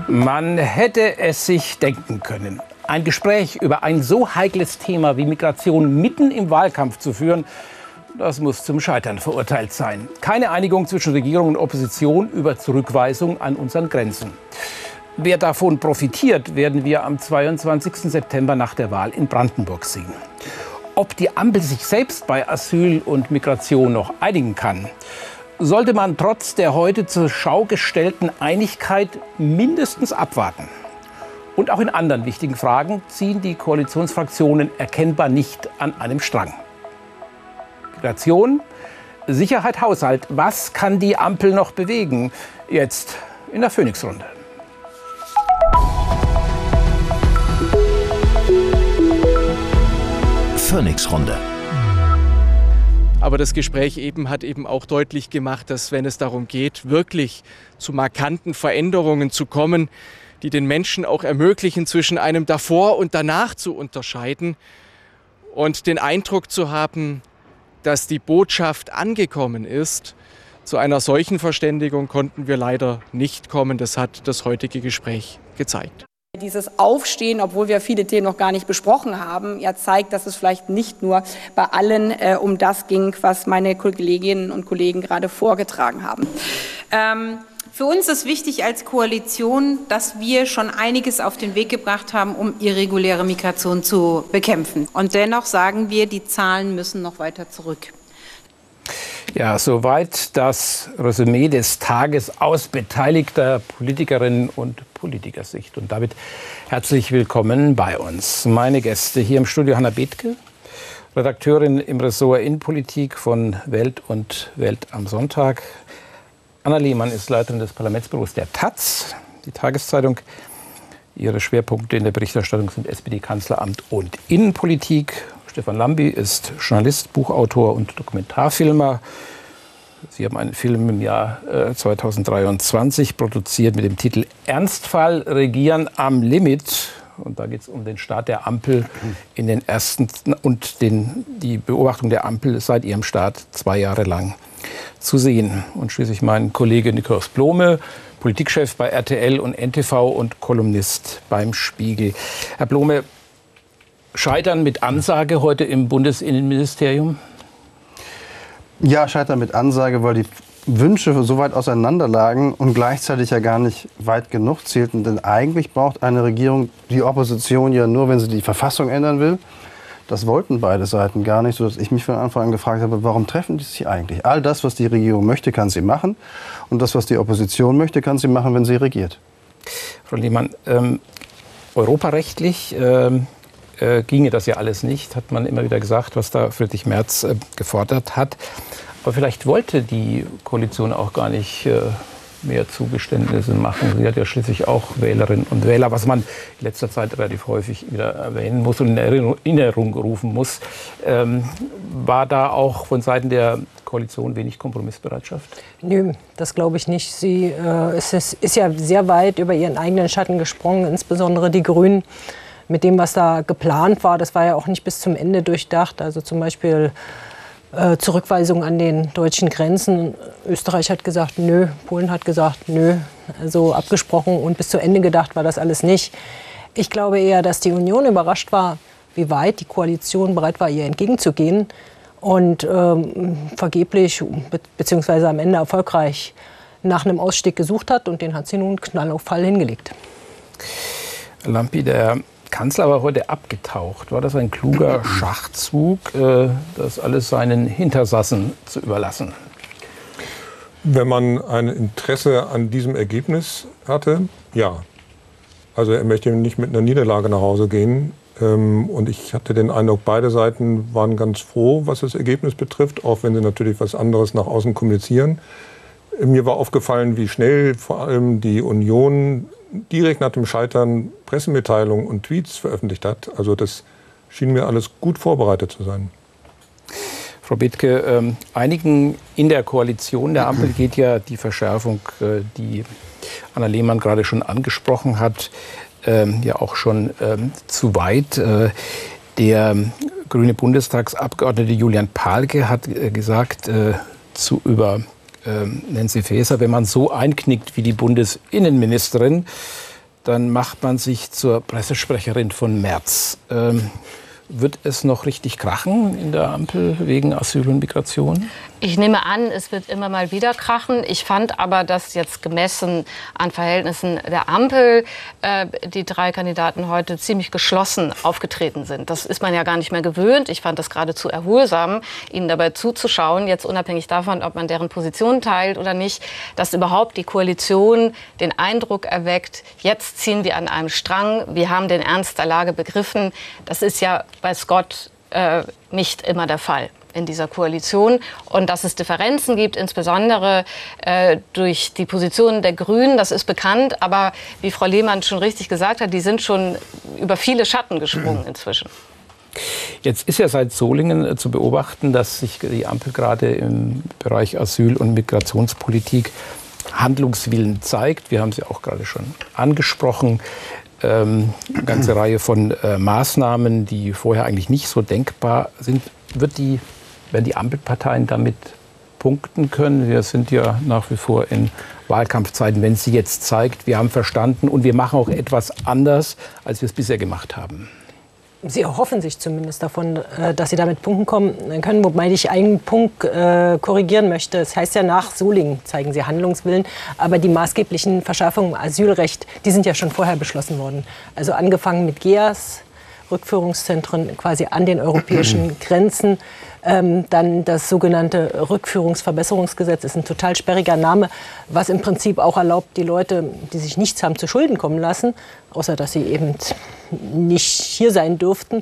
Man hätte es sich denken können. Ein Gespräch über ein so heikles Thema wie Migration mitten im Wahlkampf zu führen, das muss zum Scheitern verurteilt sein. Keine Einigung zwischen Regierung und Opposition über Zurückweisung an unseren Grenzen. Wer davon profitiert, werden wir am 22. September nach der Wahl in Brandenburg sehen. Ob die Ampel sich selbst bei Asyl und Migration noch einigen kann, sollte man trotz der heute zur Schau gestellten Einigkeit mindestens abwarten. Und auch in anderen wichtigen Fragen ziehen die Koalitionsfraktionen erkennbar nicht an einem Strang. Migration, Sicherheit, Haushalt. Was kann die Ampel noch bewegen? Jetzt in der Phoenix-Runde. Phoenix-Runde. Aber das Gespräch hat auch deutlich gemacht, dass wenn es darum geht, wirklich zu markanten Veränderungen zu kommen, die den Menschen auch ermöglichen, zwischen einem davor und danach zu unterscheiden und den Eindruck zu haben, dass die Botschaft angekommen ist. Zu einer solchen Verständigung konnten wir leider nicht kommen. Das hat das heutige Gespräch gezeigt. Dieses Aufstehen, obwohl wir viele Themen noch gar nicht besprochen haben, ja zeigt, dass es vielleicht nicht nur bei allen um das ging, was meine Kolleginnen und Kollegen gerade vorgetragen haben. Für uns ist wichtig als Koalition, dass wir schon einiges auf den Weg gebracht haben, um irreguläre Migration zu bekämpfen. Und dennoch sagen wir, die Zahlen müssen noch weiter zurück. Ja, soweit das Resümee des Tages aus beteiligter Politikerinnen und Politikersicht. Und damit herzlich willkommen bei uns. Meine Gäste hier im Studio: Hannah Bethke, Redakteurin im Ressort Innenpolitik von Welt und Welt am Sonntag. Anna Lehmann ist Leiterin des Parlamentsbüros der taz, die Tageszeitung. Ihre Schwerpunkte in der Berichterstattung sind SPD-Kanzleramt und Innenpolitik. Stefan Lambi ist Journalist, Buchautor und Dokumentarfilmer. Sie haben einen Film im Jahr 2023 produziert mit dem Titel Ernstfall Regieren am Limit. Und da geht es um den Start der Ampel in den ersten und die Beobachtung der Ampel seit ihrem Start 2 Jahre lang zu sehen. Und schließlich mein Kollege Nikolaus Blome, Politikchef bei RTL und NTV und Kolumnist beim Spiegel. Herr Blome, Scheitern mit Ansage heute im Bundesinnenministerium? Ja, Scheitern mit Ansage, weil die Wünsche so weit auseinander lagen und gleichzeitig ja gar nicht weit genug zielten. Denn eigentlich braucht eine Regierung die Opposition ja nur, wenn sie die Verfassung ändern will. Das wollten beide Seiten gar nicht, sodass ich mich von Anfang an gefragt habe, warum treffen die sich eigentlich? All das, was die Regierung möchte, kann sie machen. Und das, was die Opposition möchte, kann sie machen, wenn sie regiert. Frau Lehmann, europarechtlich ginge das ja alles nicht, hat man immer wieder gesagt, was da Friedrich Merz gefordert hat. Aber vielleicht wollte die Koalition auch gar nicht mehr Zugeständnisse machen. Sie hat ja schließlich auch Wählerinnen und Wähler, was man in letzter Zeit relativ häufig wieder erwähnen muss und in Erinnerung rufen muss. War da auch von Seiten der Koalition wenig Kompromissbereitschaft? Nö, das glaube ich nicht. Sie ist ja sehr weit über ihren eigenen Schatten gesprungen, insbesondere die Grünen. Mit dem, was da geplant war, das war ja auch nicht bis zum Ende durchdacht. Also zum Beispiel Zurückweisung an den deutschen Grenzen. Österreich hat gesagt, nö. Polen hat gesagt, nö. Also abgesprochen und bis zu Ende gedacht war das alles nicht. Ich glaube eher, dass die Union überrascht war, wie weit die Koalition bereit war, ihr entgegenzugehen. Und vergeblich, beziehungsweise am Ende erfolgreich nach einem Ausstieg gesucht hat. Und den hat sie nun Knall auf Fall hingelegt. Lampi, der Kanzler war heute abgetaucht. War das ein kluger Schachzug, das alles seinen Hintersassen zu überlassen? Wenn man ein Interesse an diesem Ergebnis hatte, ja. Also er möchte nicht mit einer Niederlage nach Hause gehen. Und ich hatte den Eindruck, beide Seiten waren ganz froh, was das Ergebnis betrifft, auch wenn sie natürlich was anderes nach außen kommunizieren. Mir war aufgefallen, wie schnell vor allem die Union direkt nach dem Scheitern Pressemitteilungen und Tweets veröffentlicht hat. Also das schien mir alles gut vorbereitet zu sein. Frau Bethke, einigen in der Koalition der Ampel geht ja die Verschärfung, die Anna Lehmann gerade schon angesprochen hat, ja auch schon zu weit. Der grüne Bundestagsabgeordnete Julian Pahlke hat gesagt über Nancy Faeser, wenn man so einknickt wie die Bundesinnenministerin, dann macht man sich zur Pressesprecherin von Merz. Wird es noch richtig krachen in der Ampel wegen Asyl und Migration? Ich nehme an, es wird immer mal wieder krachen. Ich fand aber, dass jetzt gemessen an Verhältnissen der Ampel die 3 Kandidaten heute ziemlich geschlossen aufgetreten sind. Das ist man ja gar nicht mehr gewöhnt. Ich fand das geradezu erholsam, ihnen dabei zuzuschauen, jetzt unabhängig davon, ob man deren Position teilt oder nicht, dass überhaupt die Koalition den Eindruck erweckt, jetzt ziehen wir an einem Strang, wir haben den Ernst der Lage begriffen. Das ist ja, weiß Gott, nicht immer der Fall in dieser Koalition. Und dass es Differenzen gibt, insbesondere durch die Positionen der Grünen, das ist bekannt. Aber wie Frau Lehmann schon richtig gesagt hat, die sind schon über viele Schatten gesprungen inzwischen. Jetzt ist ja seit Solingen zu beobachten, dass sich die Ampel gerade im Bereich Asyl- und Migrationspolitik Handlungswillen zeigt. Wir haben sie auch gerade schon angesprochen. Eine ganze Reihe von Maßnahmen, die vorher eigentlich nicht so denkbar sind. Werden die Ampelparteien damit punkten können? Wir sind ja nach wie vor in Wahlkampfzeiten, wenn sie jetzt zeigt, wir haben verstanden und wir machen auch etwas anders, als wir es bisher gemacht haben. Sie erhoffen sich zumindest davon, dass Sie damit punkten kommen können, wobei ich einen Punkt korrigieren möchte. Es heißt ja, nach Solingen zeigen Sie Handlungswillen, aber die maßgeblichen Verschärfungen im Asylrecht, die sind ja schon vorher beschlossen worden. Also angefangen mit GEAS, Rückführungszentren quasi an den europäischen Grenzen. Dann das sogenannte Rückführungsverbesserungsgesetz ist ein total sperriger Name, was im Prinzip auch erlaubt, die Leute, die sich nichts haben zu Schulden kommen lassen, außer dass sie eben nicht hier sein dürften,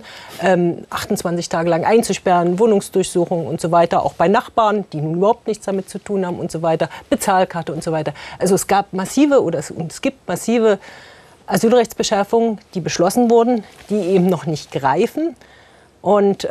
28 Tage lang einzusperren, Wohnungsdurchsuchung und so weiter, auch bei Nachbarn, die nun überhaupt nichts damit zu tun haben und so weiter, Bezahlkarte und so weiter. Also es gab massive es gibt massive Asylrechtsbeschärfungen, die beschlossen wurden, die eben noch nicht greifen. Und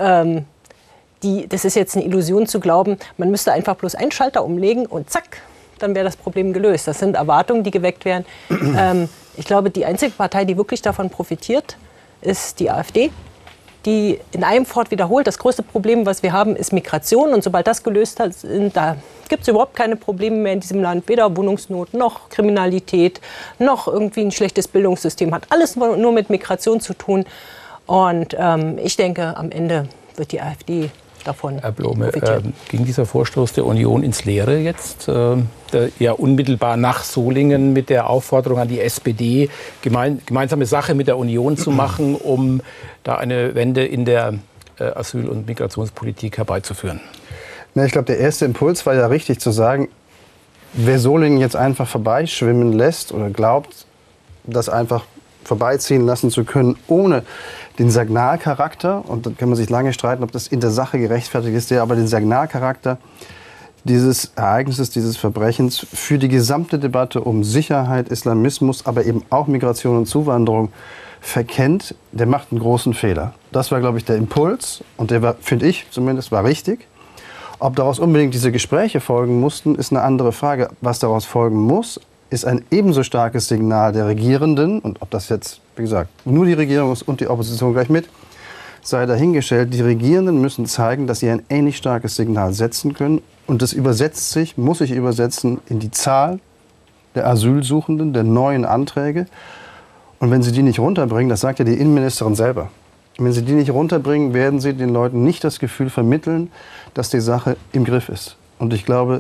das ist jetzt eine Illusion zu glauben, man müsste einfach bloß einen Schalter umlegen und zack, dann wäre das Problem gelöst. Das sind Erwartungen, die geweckt werden. Ich glaube, die einzige Partei, die wirklich davon profitiert, ist die AfD, die in einem Fort wiederholt, das größte Problem, was wir haben, ist Migration. Und sobald das gelöst ist, da gibt es überhaupt keine Probleme mehr in diesem Land. Weder Wohnungsnot, noch Kriminalität, noch irgendwie ein schlechtes Bildungssystem. Hat alles nur mit Migration zu tun. Und ich denke, am Ende wird die AfD davon Herr Blome, ging dieser Vorstoß der Union ins Leere jetzt? Ja, unmittelbar nach Solingen mit der Aufforderung an die SPD, gemeinsame Sache mit der Union zu machen, um da eine Wende in der Asyl- und Migrationspolitik herbeizuführen? Na, ich glaube, der erste Impuls war ja richtig zu sagen, wer Solingen jetzt einfach vorbeischwimmen lässt oder glaubt, das einfach vorbeiziehen lassen zu können, ohne den Signalcharakter, und da kann man sich lange streiten, ob das in der Sache gerechtfertigt ist, der aber den Signalcharakter dieses Ereignisses, dieses Verbrechens für die gesamte Debatte um Sicherheit, Islamismus, aber eben auch Migration und Zuwanderung verkennt, der macht einen großen Fehler. Das war, glaube ich, der Impuls, und der war, finde ich zumindest, war richtig. Ob daraus unbedingt diese Gespräche folgen mussten, ist eine andere Frage. Was daraus folgen muss, ist ein ebenso starkes Signal der Regierenden, und ob das jetzt, wie gesagt, nur die Regierung ist und die Opposition gleich mit, sei dahingestellt. Die Regierenden müssen zeigen, dass sie ein ähnlich starkes Signal setzen können, und das übersetzt sich, muss sich übersetzen, in die Zahl der Asylsuchenden, der neuen Anträge. Und wenn sie die nicht runterbringen, das sagt ja die Innenministerin selber, wenn sie die nicht runterbringen, werden sie den Leuten nicht das Gefühl vermitteln, dass die Sache im Griff ist. Und ich glaube,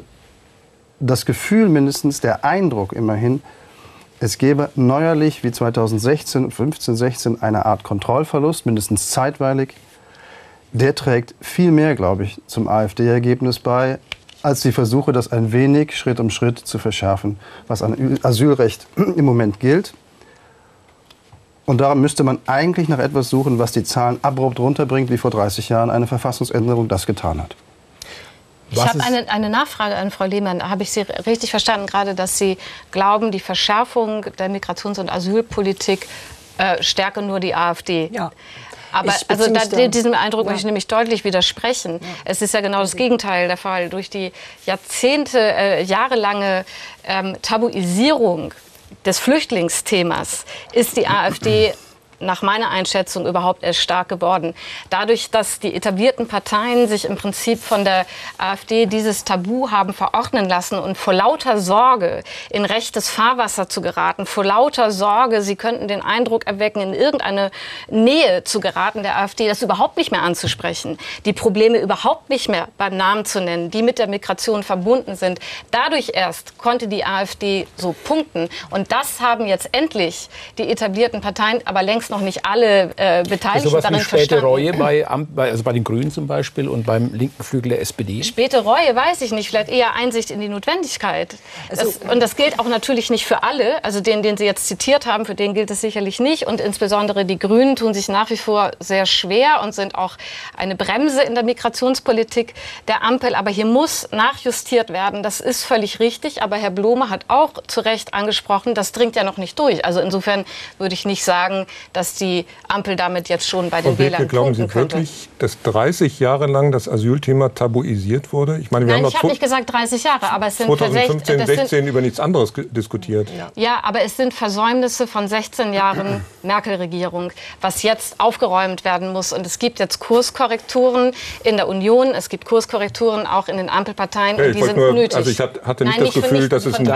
das Gefühl mindestens, der Eindruck immerhin, es gäbe neuerlich wie 2016, 15, 16 eine Art Kontrollverlust, mindestens zeitweilig. Der trägt viel mehr, glaube ich, zum AfD-Ergebnis bei, als die Versuche, das ein wenig Schritt um Schritt zu verschärfen, was an Asylrecht im Moment gilt. Und darum müsste man eigentlich nach etwas suchen, was die Zahlen abrupt runterbringt, wie vor 30 Jahren eine Verfassungsänderung das getan hat. Ich habe eine Nachfrage an Frau Lehmann. Habe ich Sie richtig verstanden, gerade, dass Sie glauben, die Verschärfung der Migrations- und Asylpolitik stärke nur die AfD? Ja. Aber also diesem Eindruck möchte ich nämlich deutlich widersprechen. Ja. Es ist ja genau das Gegenteil der Fall. Durch die jahrelange Tabuisierung des Flüchtlingsthemas ist die AfD nach meiner Einschätzung überhaupt erst stark geworden. Dadurch, dass die etablierten Parteien sich im Prinzip von der AfD dieses Tabu haben verordnen lassen und vor lauter Sorge in rechtes Fahrwasser zu geraten, vor lauter Sorge, sie könnten den Eindruck erwecken, in irgendeine Nähe zu geraten der AfD, das überhaupt nicht mehr anzusprechen, die Probleme überhaupt nicht mehr beim Namen zu nennen, die mit der Migration verbunden sind. Dadurch erst konnte die AfD so punkten. Und das haben jetzt endlich die etablierten Parteien, aber längst noch nicht alle Beteiligten darin späte verstanden. Reue bei den Grünen zum Beispiel und beim linken Flügel der SPD? Späte Reue weiß ich nicht, vielleicht eher Einsicht in die Notwendigkeit. Und das gilt auch natürlich nicht für alle. Also den Sie jetzt zitiert haben, für den gilt es sicherlich nicht. Und insbesondere die Grünen tun sich nach wie vor sehr schwer und sind auch eine Bremse in der Migrationspolitik der Ampel. Aber hier muss nachjustiert werden. Das ist völlig richtig. Aber Herr Blome hat auch zu Recht angesprochen, das dringt ja noch nicht durch. Also insofern würde ich nicht sagen, dass die Ampel damit jetzt schon bei den Wählern glauben Sie könnte. wirklich, dass 30 Jahre lang das Asylthema tabuisiert wurde? Ich meine, Nein, ich habe nicht gesagt 30 Jahre, aber es sind 2015, 16 über nichts anderes diskutiert. Ja, aber es sind Versäumnisse von 16 Jahren Merkel-Regierung, was jetzt aufgeräumt werden muss. Und es gibt jetzt Kurskorrekturen in der Union, es gibt Kurskorrekturen auch in den Ampelparteien, und die sind nötig. Also ich hatte nicht das Gefühl, dass es ein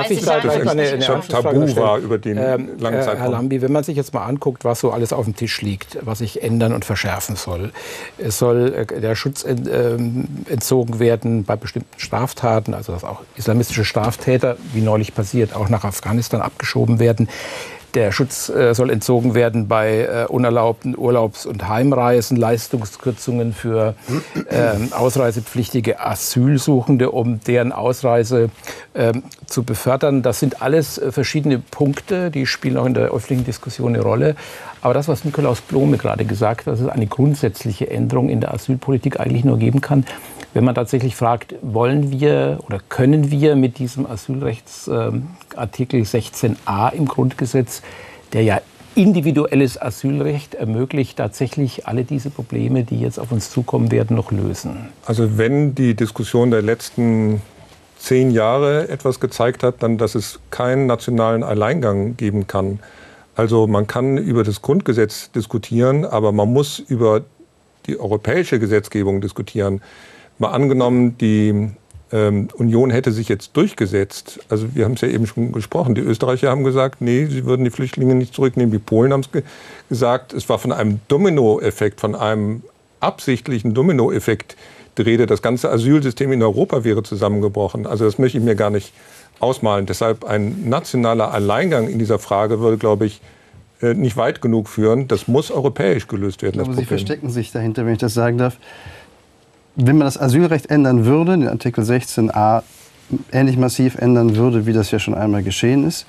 Tabu war über den langen Zeitraum. Herr Lambi, wenn man sich jetzt mal anguckt, was so alles auf dem Tisch liegt, was sich ändern und verschärfen soll. Es soll der Schutz entzogen werden bei bestimmten Straftaten, also dass auch islamistische Straftäter, wie neulich passiert, auch nach Afghanistan abgeschoben werden. Der Schutz soll entzogen werden bei unerlaubten Urlaubs- und Heimreisen, Leistungskürzungen für ausreisepflichtige Asylsuchende, um deren Ausreise zu befördern. Das sind alles verschiedene Punkte, die spielen auch in der öffentlichen Diskussion eine Rolle. Aber das, was Nikolaus Blome gerade gesagt hat, dass es eine grundsätzliche Änderung in der Asylpolitik eigentlich nur geben kann, wenn man tatsächlich fragt, wollen wir oder können wir mit diesem Asylrechtsartikel 16a im Grundgesetz, der ja individuelles Asylrecht ermöglicht, tatsächlich alle diese Probleme, die jetzt auf uns zukommen werden, noch lösen? Also wenn die Diskussion der letzten 10 Jahre etwas gezeigt hat, dann, dass es keinen nationalen Alleingang geben kann. Also man kann über das Grundgesetz diskutieren, aber man muss über die europäische Gesetzgebung diskutieren. Mal angenommen, die Union hätte sich jetzt durchgesetzt. Also wir haben es ja eben schon gesprochen. Die Österreicher haben gesagt, nee, sie würden die Flüchtlinge nicht zurücknehmen. Die Polen haben es gesagt. Es war von einem Dominoeffekt, von einem absichtlichen Dominoeffekt die Rede. Das ganze Asylsystem in Europa wäre zusammengebrochen. Also das möchte ich mir gar nicht ausmalen. Deshalb ein nationaler Alleingang in dieser Frage würde, glaube ich, nicht weit genug führen. Das muss europäisch gelöst werden. Aber Sie verstecken sich dahinter, wenn ich das sagen darf. Wenn man das Asylrecht ändern würde, den Artikel 16a ähnlich massiv ändern würde, wie das ja schon einmal geschehen ist,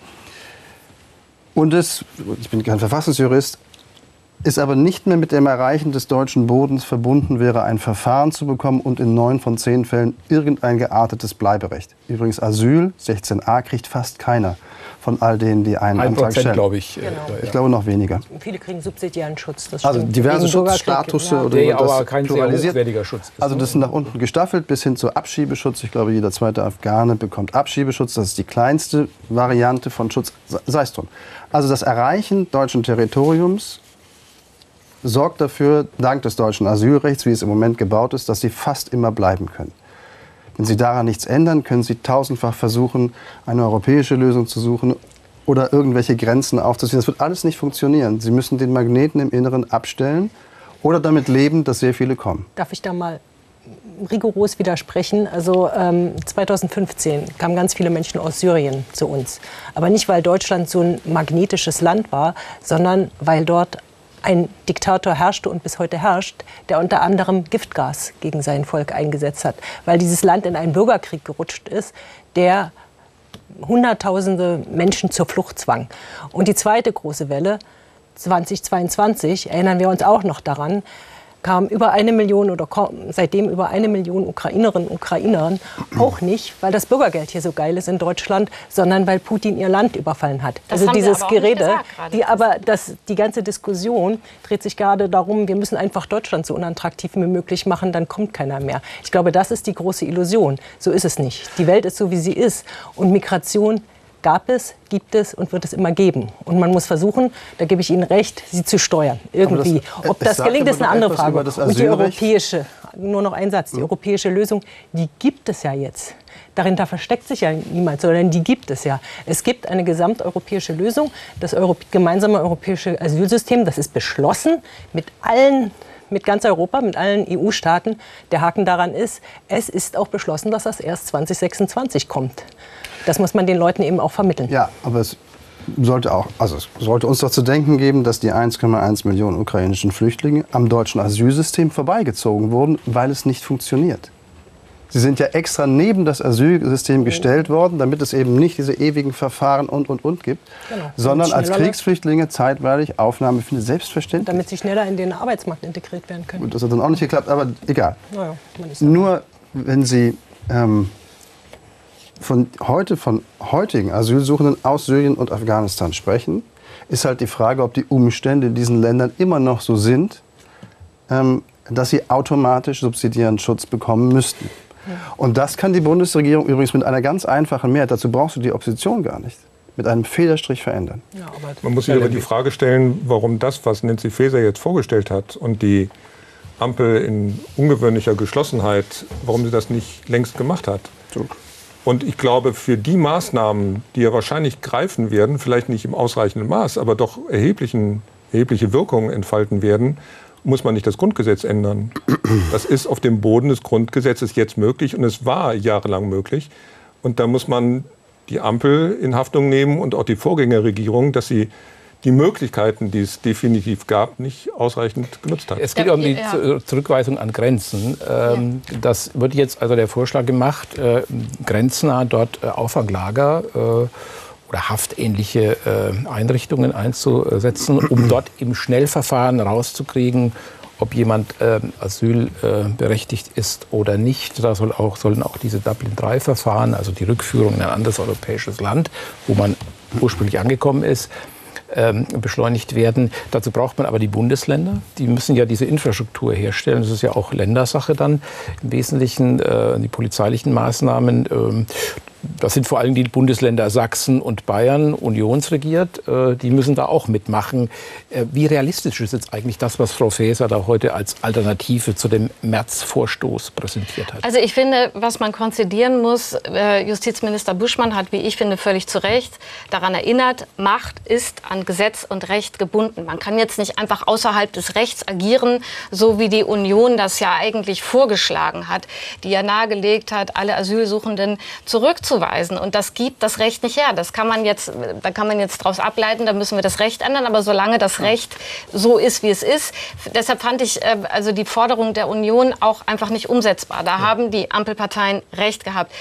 und ich bin kein Verfassungsjurist, es aber nicht mehr mit dem Erreichen des deutschen Bodens verbunden wäre, ein Verfahren zu bekommen und in 9 von 10 Fällen irgendein geartetes Bleiberecht. Übrigens Asyl, 16a, kriegt fast keiner von all denen, die einen Antrag stellen. 1%, glaube ich. Genau. Ich glaube noch weniger. Viele kriegen subsidiären Schutz. Das Also stimmt. diverse Wegen Schutzstatus Bürgerkrieg, oder Der wie man das aber kein sehr pluralisiert. hochwertiger Schutz ist. Also das ist nach unten gestaffelt bis hin zu Abschiebeschutz. Ich glaube, jeder zweite Afghane bekommt Abschiebeschutz. Das ist die kleinste Variante von Schutz. Sei es drum. Also das Erreichen deutschen Territoriums sorgt dafür, dank des deutschen Asylrechts, wie es im Moment gebaut ist, dass sie fast immer bleiben können. Wenn Sie daran nichts ändern, können Sie tausendfach versuchen, eine europäische Lösung zu suchen oder irgendwelche Grenzen aufzuziehen. Das wird alles nicht funktionieren. Sie müssen den Magneten im Inneren abstellen oder damit leben, dass sehr viele kommen. Darf ich da mal rigoros widersprechen? Also 2015 kamen ganz viele Menschen aus Syrien zu uns. Aber nicht, weil Deutschland so ein magnetisches Land war, sondern weil dort ein Diktator herrschte und bis heute herrscht, der unter anderem Giftgas gegen sein Volk eingesetzt hat. Weil dieses Land in einen Bürgerkrieg gerutscht ist, der Hunderttausende Menschen zur Flucht zwang. Und die zweite große Welle, 2022, erinnern wir uns auch noch daran, kamen über 1 Million oder seitdem über 1 Million Ukrainerinnen und Ukrainer, auch nicht, weil das Bürgergeld hier so geil ist in Deutschland, sondern weil Putin ihr Land überfallen hat. Das also haben dieses Sie aber auch Gerede, nicht gesagt die ganze Diskussion dreht sich gerade darum, wir müssen einfach Deutschland so unattraktiv wie möglich machen, dann kommt keiner mehr. Ich glaube, das ist die große Illusion. So ist es nicht. Die Welt ist so, wie sie ist. Und Migration gab es, gibt es und wird es immer geben. Und man muss versuchen, da gebe ich Ihnen recht, sie zu steuern. Irgendwie. Ob das gelingt, ist eine andere Frage. Und die europäische, nur noch ein Satz, die europäische Lösung, die gibt es ja jetzt. Dahinter versteckt sich ja niemand, sondern die gibt es ja. Es gibt eine gesamteuropäische Lösung, das gemeinsame europäische Asylsystem, das ist beschlossen mit ganz Europa, mit allen EU-Staaten. Der Haken daran ist, es ist auch beschlossen, dass das erst 2026 kommt. Das muss man den Leuten eben auch vermitteln. Ja, aber es sollte uns doch zu denken geben, dass die 1,1 Millionen ukrainischen Flüchtlinge am deutschen Asylsystem vorbeigezogen wurden, weil es nicht funktioniert. Sie sind ja extra neben das Asylsystem gestellt worden, damit es eben nicht diese ewigen Verfahren und gibt, genau, sondern als Kriegsflüchtlinge zeitweilig Aufnahme findet, selbstverständlich. Damit sie schneller in den Arbeitsmarkt integriert werden können. Gut, das hat dann auch nicht geklappt, aber egal. Naja, nur wenn Sie von heutigen Asylsuchenden aus Syrien und Afghanistan sprechen, ist halt die Frage, ob die Umstände in diesen Ländern immer noch so sind, dass sie automatisch subsidiären Schutz bekommen müssten. Und das kann die Bundesregierung übrigens mit einer ganz einfachen Mehrheit, dazu brauchst du die Opposition gar nicht, mit einem Federstrich verändern. Ja, man muss sich aber die Frage stellen, warum das, was Nancy Faeser jetzt vorgestellt hat und die Ampel in ungewöhnlicher Geschlossenheit, warum sie das nicht längst gemacht hat. So. Und ich glaube, für die Maßnahmen, die ja wahrscheinlich greifen werden, vielleicht nicht im ausreichenden Maß, aber doch erhebliche Wirkungen entfalten werden, muss man nicht das Grundgesetz ändern. Das ist auf dem Boden des Grundgesetzes jetzt möglich und es war jahrelang möglich. Und da muss man die Ampel in Haftung nehmen und auch die Vorgängerregierung, dass sie die Möglichkeiten, die es definitiv gab, nicht ausreichend genutzt hat. Es geht um die Zurückweisung an Grenzen. Das wird jetzt also der Vorschlag gemacht, grenznah dort Auffanglager oder haftähnliche Einrichtungen einzusetzen, um dort im Schnellverfahren rauszukriegen, ob jemand asylberechtigt ist oder nicht. Da sollen auch diese Dublin-III-Verfahren, also die Rückführung in ein anderes europäisches Land, wo man ursprünglich angekommen ist, beschleunigt werden. Dazu braucht man aber die Bundesländer. Die müssen ja diese Infrastruktur herstellen. Das ist ja auch Ländersache dann im Wesentlichen, die polizeilichen Maßnahmen. Das sind vor allem die Bundesländer Sachsen und Bayern, unionsregiert. Die müssen da auch mitmachen. Wie realistisch ist jetzt eigentlich das, was Frau Faeser da heute als Alternative zu dem März-Vorstoß präsentiert hat? Also ich finde, was man konzidieren muss, Justizminister Buschmann hat, wie ich finde, völlig zu Recht daran erinnert, Macht ist an Gesetz und Recht gebunden. Man kann jetzt nicht einfach außerhalb des Rechts agieren, so wie die Union das ja eigentlich vorgeschlagen hat, die ja nahegelegt hat, alle Asylsuchenden zurückzuweisen. Und das gibt das Recht nicht her. Da kann man jetzt daraus ableiten, da müssen wir das Recht ändern. Aber solange das Recht so ist, wie es ist, deshalb fand ich also die Forderung der Union auch einfach nicht umsetzbar. Da haben die Ampelparteien recht gehabt.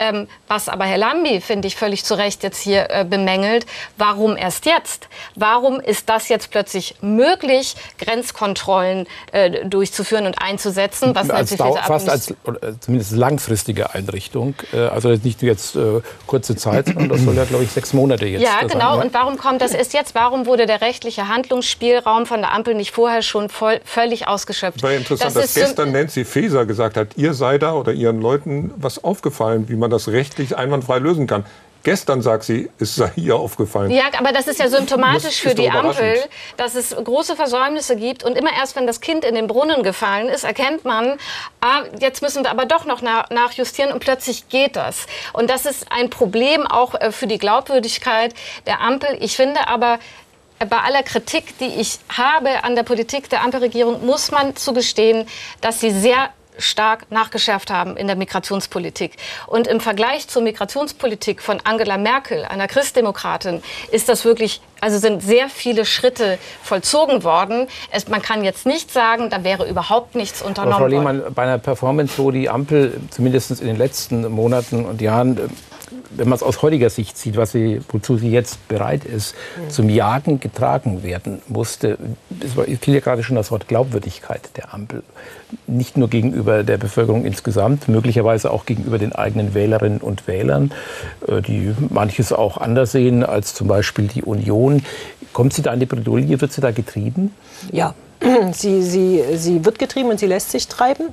Was aber Herr Lambi, finde ich, völlig zu Recht jetzt hier bemängelt, warum erst jetzt? Warum ist das jetzt plötzlich möglich, Grenzkontrollen durchzuführen und einzusetzen? Was fast als zumindest langfristige Einrichtung. Also nicht nur jetzt kurze Zeit, sondern das soll ja, glaube ich, 6 Monate jetzt sein. Ja, genau. Und warum kommt das erst jetzt? Warum wurde der rechtliche Handlungsspielraum von der Ampel nicht vorher schon völlig ausgeschöpft? War interessant, dass gestern Nancy Faeser gesagt hat, ihr sei da oder ihren Leuten was aufgefallen, wie man das rechtlich einwandfrei lösen kann. Gestern sagt sie, es sei ihr aufgefallen. Ja, aber das ist ja symptomatisch für die Ampel, dass es große Versäumnisse gibt. Und immer erst, wenn das Kind in den Brunnen gefallen ist, erkennt man, jetzt müssen wir aber doch noch nachjustieren und plötzlich geht das. Und das ist ein Problem auch für die Glaubwürdigkeit der Ampel. Ich finde aber, bei aller Kritik, die ich habe an der Politik der Ampelregierung, muss man zugestehen, dass sie sehr stark nachgeschärft haben in der Migrationspolitik. Und im Vergleich zur Migrationspolitik von Angela Merkel, einer Christdemokratin, ist das wirklich, also sind sehr viele Schritte vollzogen worden. Man kann jetzt nicht sagen, da wäre überhaupt nichts unternommen worden. Frau Lehmann, bei einer Performance, wo die Ampel zumindest in den letzten Monaten und Jahren, wenn man es aus heutiger Sicht sieht, wozu sie jetzt bereit ist, zum Jagen getragen werden musste, es fiel ja gerade schon das Wort Glaubwürdigkeit der Ampel. Nicht nur gegenüber der Bevölkerung insgesamt, möglicherweise auch gegenüber den eigenen Wählerinnen und Wählern, die manches auch anders sehen als zum Beispiel die Union. Kommt sie da in die Bredouille? Wird sie da getrieben? Ja, sie wird getrieben und sie lässt sich treiben.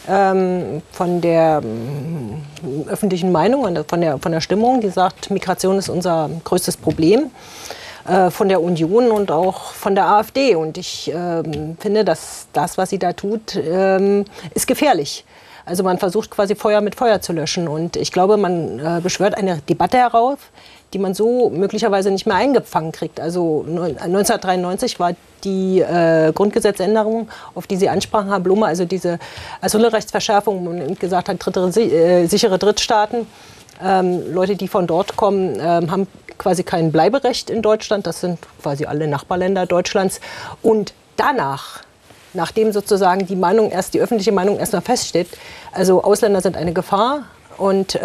von der öffentlichen Meinung und von der Stimmung, die sagt, Migration ist unser größtes Problem, von der Union und auch von der AfD. Und ich finde, dass das, was sie da tut, ist gefährlich. Also man versucht quasi Feuer mit Feuer zu löschen. Und ich glaube, man beschwört eine Debatte herauf, die man so möglicherweise nicht mehr eingefangen kriegt. Also 1993 war die Grundgesetzänderung, auf die Sie ansprachen, Herr Blume, also diese Asylrechtsverschärfung, wo man gesagt hat, sichere Drittstaaten, Leute, die von dort kommen, haben quasi kein Bleiberecht in Deutschland. Das sind quasi alle Nachbarländer Deutschlands. Und danach, nachdem sozusagen die öffentliche Meinung erstmal feststeht, also Ausländer sind eine Gefahr und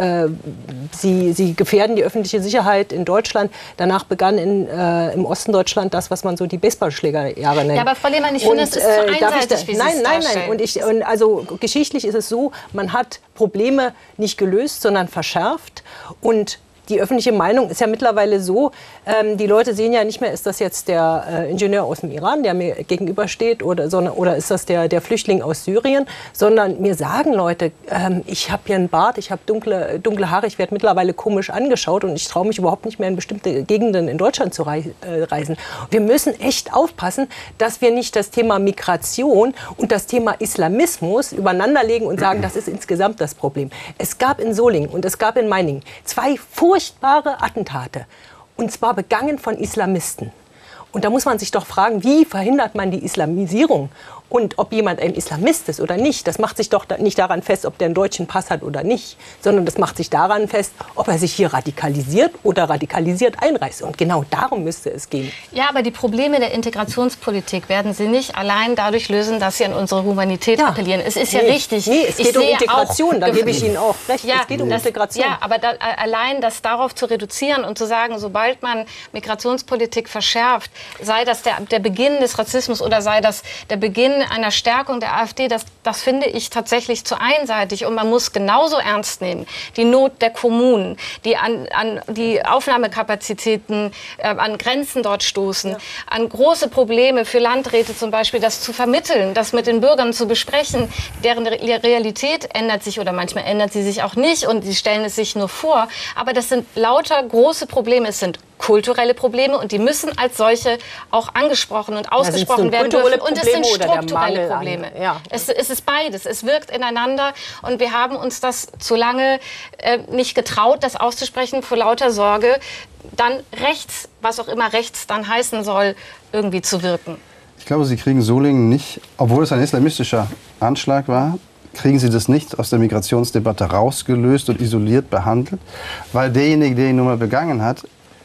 sie gefährden die öffentliche Sicherheit in Deutschland. Danach begann im Osten Deutschland das, was man so die Baseballschlägerjahre nennt. Ja, aber Frau Lehmann, ich finde, es ist zu einseitig, wie Sie es darstellen. Nein. Also geschichtlich ist es so, man hat Probleme nicht gelöst, sondern verschärft. Und die öffentliche Meinung ist ja mittlerweile so, die Leute sehen ja nicht mehr, ist das jetzt der Ingenieur aus dem Iran, der mir gegenübersteht, oder ist das der Flüchtling aus Syrien, sondern mir sagen Leute, ich habe hier einen Bart, ich habe dunkle Haare, ich werde mittlerweile komisch angeschaut und ich traue mich überhaupt nicht mehr in bestimmte Gegenden in Deutschland zu reisen. Wir müssen echt aufpassen, dass wir nicht das Thema Migration und das Thema Islamismus übereinanderlegen und sagen, das ist insgesamt das Problem. Es gab in Solingen und es gab in Meiningen 2 furchtbare Attentate, und zwar begangen von Islamisten. Und da muss man sich doch fragen, wie verhindert man die Islamisierung? Und ob jemand ein Islamist ist oder nicht, das macht sich doch nicht daran fest, ob der einen deutschen Pass hat oder nicht, sondern das macht sich daran fest, ob er sich hier radikalisiert oder radikalisiert einreist. Und genau darum müsste es gehen. Ja, aber die Probleme der Integrationspolitik werden Sie nicht allein dadurch lösen, dass Sie an unsere Humanität appellieren. Es ist ja richtig. Nee, es geht um Integration, da gebe ich Ihnen auch recht. Ja, es geht um Integration. Ja, aber allein das darauf zu reduzieren und zu sagen, sobald man Migrationspolitik verschärft, sei das der Beginn des Rassismus oder sei das der Beginn einer Stärkung der AfD, das finde ich tatsächlich zu einseitig. Und man muss genauso ernst nehmen die Not der Kommunen, die an die Aufnahmekapazitäten, an Grenzen dort stoßen, an große Probleme für Landräte zum Beispiel, das zu vermitteln, das mit den Bürgern zu besprechen. Deren Realität ändert sich oder manchmal ändert sie sich auch nicht und sie stellen es sich nur vor. Aber das sind lauter große Probleme. Es sind kulturelle Probleme und die müssen als solche auch angesprochen und ausgesprochen werden dürfen. Und es sind strukturelle Probleme. Ja. Es ist beides. Es wirkt ineinander und wir haben uns das zu lange nicht getraut, das auszusprechen, vor lauter Sorge, dann rechts, was auch immer rechts dann heißen soll, irgendwie zu wirken. Ich glaube, Sie kriegen Solingen nicht, obwohl es ein islamistischer Anschlag war, kriegen Sie das nicht aus der Migrationsdebatte rausgelöst und isoliert behandelt, weil derjenige, der ihn nun mal begangen hat,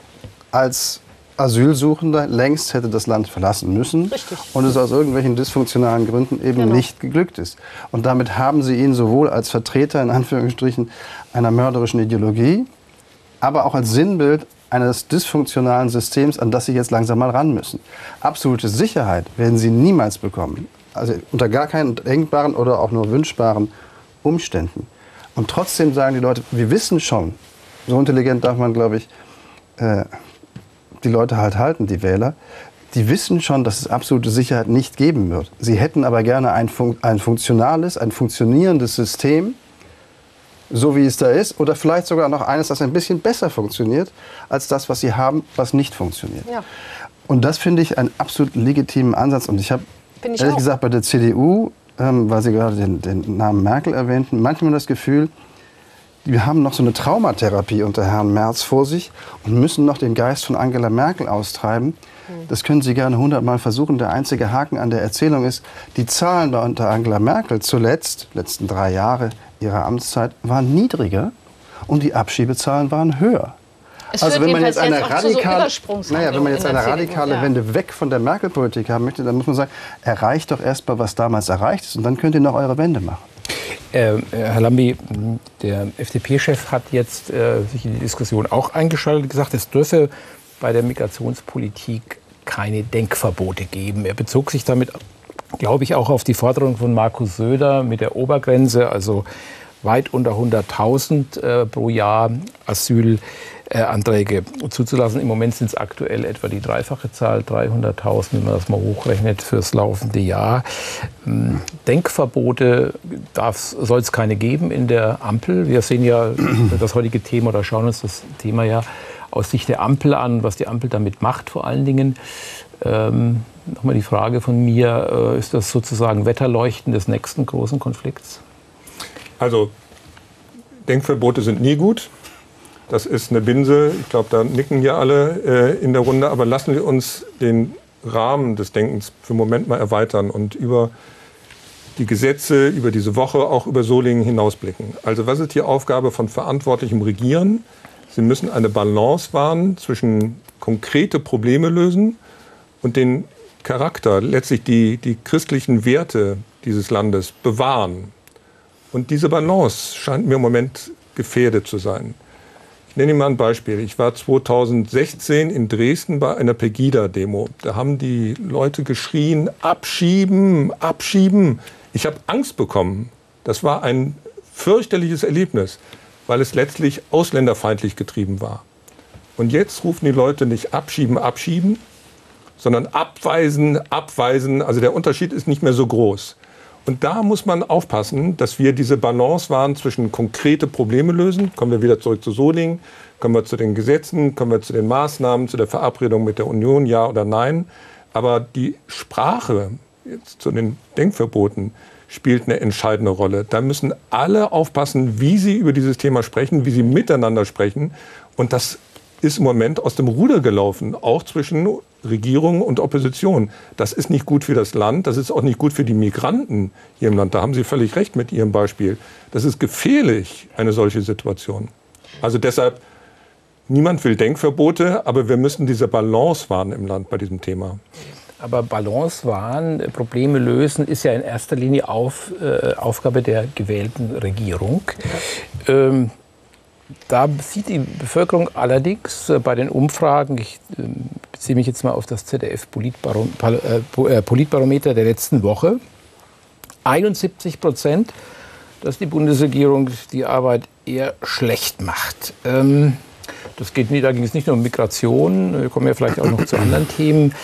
als Asylsuchender längst hätte das Land verlassen müssen. Richtig. Und es aus irgendwelchen dysfunktionalen Gründen eben nicht geglückt ist. Und damit haben Sie ihn sowohl als Vertreter in Anführungsstrichen einer mörderischen Ideologie, aber auch als Sinnbild eines dysfunktionalen Systems, an das Sie jetzt langsam mal ran müssen. Absolute Sicherheit werden Sie niemals bekommen. Also unter gar keinen denkbaren oder auch nur wünschbaren Umständen. Und trotzdem sagen die Leute, wir wissen schon, so intelligent darf man, glaube ich, die Leute halt halten, die Wähler, die wissen schon, dass es absolute Sicherheit nicht geben wird. Sie hätten aber gerne ein funktionales, ein funktionierendes System, so wie es da ist, oder vielleicht sogar noch eines, das ein bisschen besser funktioniert, als das, was sie haben, was nicht funktioniert. Ja. Und das finde ich einen absolut legitimen Ansatz. Und ich habe, ehrlich gesagt, bei der CDU, weil Sie gerade den Namen Merkel erwähnten, manchmal das Gefühl, wir haben noch so eine Traumatherapie unter Herrn Merz vor sich und müssen noch den Geist von Angela Merkel austreiben. Das können Sie gerne 100-mal versuchen. Der einzige Haken an der Erzählung ist, die Zahlen bei unter Angela Merkel zuletzt, letzten 3 Jahre ihrer Amtszeit, waren niedriger und die Abschiebezahlen waren höher. Also wenn man jetzt eine radikale Wende weg von der Merkel-Politik haben möchte, dann muss man sagen, erreicht doch erst mal, was damals erreicht ist, und dann könnt ihr noch eure Wende machen. Herr Lambi, der FDP-Chef hat jetzt sich in die Diskussion auch eingeschaltet und gesagt, es dürfe bei der Migrationspolitik keine Denkverbote geben. Er bezog sich damit, glaube ich, auch auf die Forderung von Markus Söder mit der Obergrenze, also weit unter 100.000 pro Jahr Asylanträge zuzulassen. Im Moment sind es aktuell etwa die dreifache Zahl, 300.000, wenn man das mal hochrechnet, fürs laufende Jahr. Denkverbote soll es keine geben in der Ampel. Wir sehen ja das heutige Thema oder schauen uns das Thema ja aus Sicht der Ampel an, was die Ampel damit macht vor allen Dingen. Nochmal die Frage von mir, ist das sozusagen Wetterleuchten des nächsten großen Konflikts? Also Denkverbote sind nie gut. Das ist eine Binse. Ich glaube, da nicken hier alle in der Runde. Aber lassen wir uns den Rahmen des Denkens für einen Moment mal erweitern und über die Gesetze, über diese Woche, auch über Solingen hinausblicken. Also was ist die Aufgabe von verantwortlichem Regieren? Sie müssen eine Balance wahren zwischen konkrete Probleme lösen und den Charakter, letztlich die christlichen Werte dieses Landes bewahren. Und diese Balance scheint mir im Moment gefährdet zu sein. Ich nenne Ihnen mal ein Beispiel. Ich war 2016 in Dresden bei einer Pegida-Demo. Da haben die Leute geschrien, abschieben, abschieben. Ich habe Angst bekommen. Das war ein fürchterliches Erlebnis, weil es letztlich ausländerfeindlich getrieben war. Und jetzt rufen die Leute nicht abschieben, abschieben, sondern abweisen, abweisen. Also der Unterschied ist nicht mehr so groß. Und da muss man aufpassen, dass wir diese Balance wahren zwischen konkrete Probleme lösen. Kommen wir wieder zurück zu Solingen, kommen wir zu den Gesetzen, kommen wir zu den Maßnahmen, zu der Verabredung mit der Union, ja oder nein. Aber die Sprache jetzt zu den Denkverboten spielt eine entscheidende Rolle. Da müssen alle aufpassen, wie sie über dieses Thema sprechen, wie sie miteinander sprechen. Und das ist im Moment aus dem Ruder gelaufen, auch zwischen Regierung und Opposition. Das ist nicht gut für das Land, das ist auch nicht gut für die Migranten hier im Land. Da haben Sie völlig recht mit Ihrem Beispiel. Das ist gefährlich, eine solche Situation. Also deshalb, niemand will Denkverbote, aber wir müssen diese Balance wahren im Land bei diesem Thema. Aber Balance wahren, Probleme lösen, ist ja in erster Linie Aufgabe der gewählten Regierung. Da sieht die Bevölkerung allerdings bei den Umfragen, ich beziehe mich jetzt mal auf das ZDF-Politbarometer der letzten Woche, 71%, dass die Bundesregierung die Arbeit eher schlecht macht. Da ging es nicht nur um Migration, wir kommen ja vielleicht auch noch zu anderen Themen.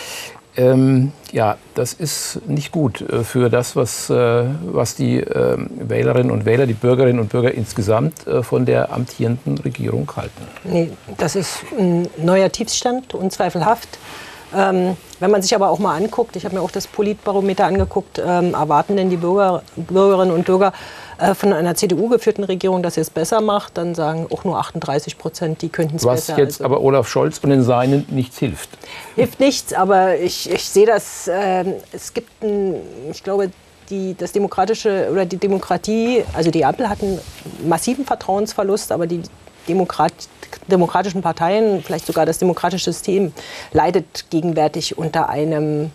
Ja, das ist nicht gut für das, was die Wählerinnen und Wähler, die Bürgerinnen und Bürger insgesamt von der amtierenden Regierung halten. Nee, das ist ein neuer Tiefstand, unzweifelhaft. Wenn man sich aber auch mal anguckt, ich habe mir auch das Politbarometer angeguckt, erwarten denn die Bürgerinnen und Bürger von einer CDU-geführten Regierung, dass sie es besser macht, dann sagen auch nur 38%, die könnten es besser. Was jetzt aber Olaf Scholz und den Seinen nichts hilft. Hilft nichts, aber ich sehe das, es gibt, ich glaube, das Demokratische oder die Demokratie, also die Ampel hat einen massiven Vertrauensverlust, aber die demokratischen Parteien, vielleicht sogar das demokratische System, leidet gegenwärtig unter einem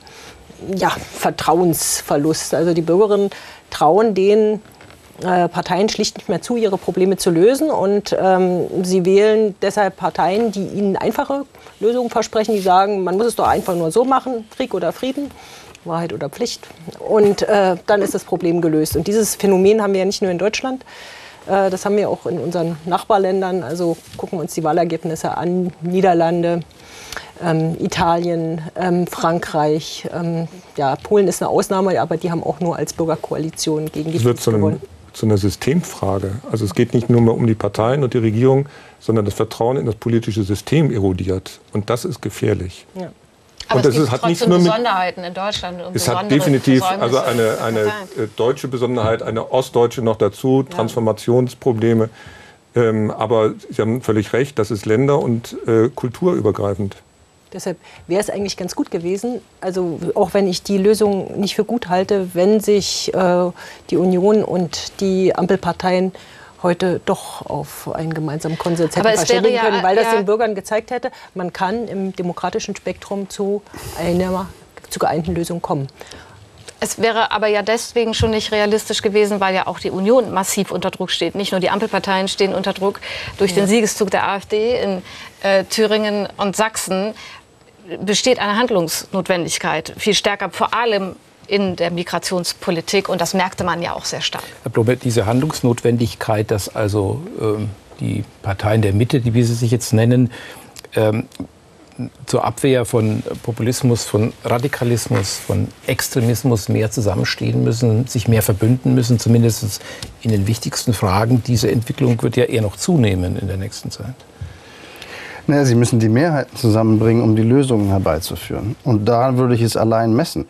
Vertrauensverlust. Also die Bürgerinnen trauen den Parteien schlicht nicht mehr zu, ihre Probleme zu lösen. Und sie wählen deshalb Parteien, die ihnen einfache Lösungen versprechen, die sagen, man muss es doch einfach nur so machen, Krieg oder Frieden, Wahrheit oder Pflicht. Und dann ist das Problem gelöst. Und dieses Phänomen haben wir ja nicht nur in Deutschland, das haben wir auch in unseren Nachbarländern. Also gucken wir uns die Wahlergebnisse an, Niederlande, Italien, Frankreich. Polen ist eine Ausnahme, aber die haben auch nur als Bürgerkoalition gegen die Fidesz gewonnen. Zu einer Systemfrage. Also es geht nicht nur mehr um die Parteien und die Regierung, sondern das Vertrauen in das politische System erodiert. Und das ist gefährlich. Ja. Aber und es gibt trotzdem Besonderheiten in Deutschland. Und es hat definitiv also eine deutsche Besonderheit, eine ostdeutsche noch dazu, Transformationsprobleme. Aber Sie haben völlig recht, das ist länder- und kulturübergreifend. Deshalb wäre es eigentlich ganz gut gewesen, also auch wenn ich die Lösung nicht für gut halte, wenn sich die Union und die Ampelparteien heute doch auf einen gemeinsamen Konsens hätten verständigen können, weil das den Bürgern gezeigt hätte, man kann im demokratischen Spektrum zu einer geeinten Lösung kommen. Es wäre aber ja deswegen schon nicht realistisch gewesen, weil ja auch die Union massiv unter Druck steht. Nicht nur die Ampelparteien stehen unter Druck durch den Siegeszug der AfD in Thüringen und Sachsen. Besteht eine Handlungsnotwendigkeit, viel stärker vor allem in der Migrationspolitik. Und das merkte man ja auch sehr stark. Herr Blome, diese Handlungsnotwendigkeit, dass also die Parteien der Mitte, die wir sie sich jetzt nennen, zur Abwehr von Populismus, von Radikalismus, von Extremismus mehr zusammenstehen müssen, sich mehr verbünden müssen, zumindest in den wichtigsten Fragen. Diese Entwicklung wird ja eher noch zunehmen in der nächsten Zeit. Naja, sie müssen die Mehrheiten zusammenbringen, um die Lösungen herbeizuführen. Und daran würde ich es allein messen.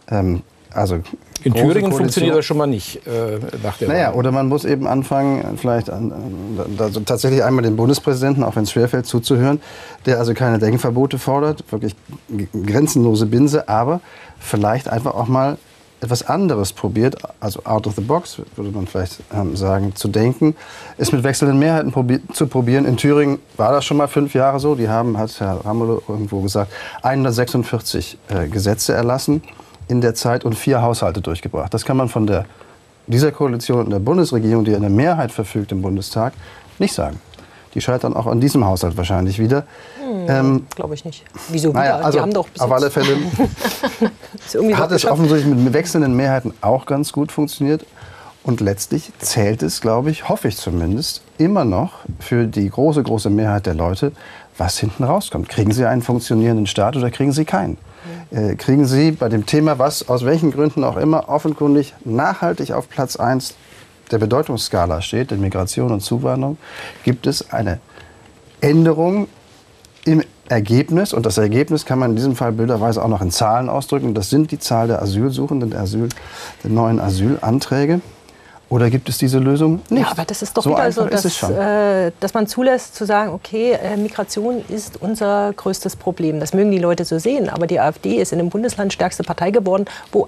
In Thüringen funktioniert das schon mal nicht nach der Wahl. Oder man muss eben anfangen, vielleicht tatsächlich einmal den Bundespräsidenten, auch wenn es schwerfällt, zuzuhören, der also keine Denkverbote fordert, wirklich grenzenlose Binse, aber vielleicht einfach auch mal etwas anderes probiert, also out of the box, würde man vielleicht sagen, zu denken, es mit wechselnden Mehrheiten zu probieren. In Thüringen war das schon mal 5 Jahre so. Die haben, hat Herr Ramelow irgendwo gesagt, 146 Gesetze erlassen in der Zeit und 4 Haushalte durchgebracht. Das kann man von dieser Koalition und der Bundesregierung, die eine Mehrheit verfügt im Bundestag, nicht sagen. Die scheitern auch an diesem Haushalt wahrscheinlich wieder. Glaube ich nicht. Wieso wieder? Naja, also die haben doch bis auf alle Fälle hat es offensichtlich mit wechselnden Mehrheiten auch ganz gut funktioniert. Und letztlich zählt es, glaube ich, hoffe ich zumindest, immer noch für die große, große Mehrheit der Leute, was hinten rauskommt. Kriegen Sie einen funktionierenden Staat oder kriegen Sie keinen? Kriegen Sie bei dem Thema, was aus welchen Gründen auch immer offenkundig nachhaltig auf Platz 1 der Bedeutungsskala steht, der Migration und Zuwanderung, gibt es eine Änderung im Ergebnis. Und das Ergebnis kann man in diesem Fall bilderweise auch noch in Zahlen ausdrücken. Das sind die Zahl der Asylsuchenden, der neuen Asylanträge. Oder gibt es diese Lösung nicht? Ja, aber das ist doch so wieder so, dass man zulässt zu sagen, okay, Migration ist unser größtes Problem. Das mögen die Leute so sehen, aber die AfD ist in dem Bundesland stärkste Partei geworden, wo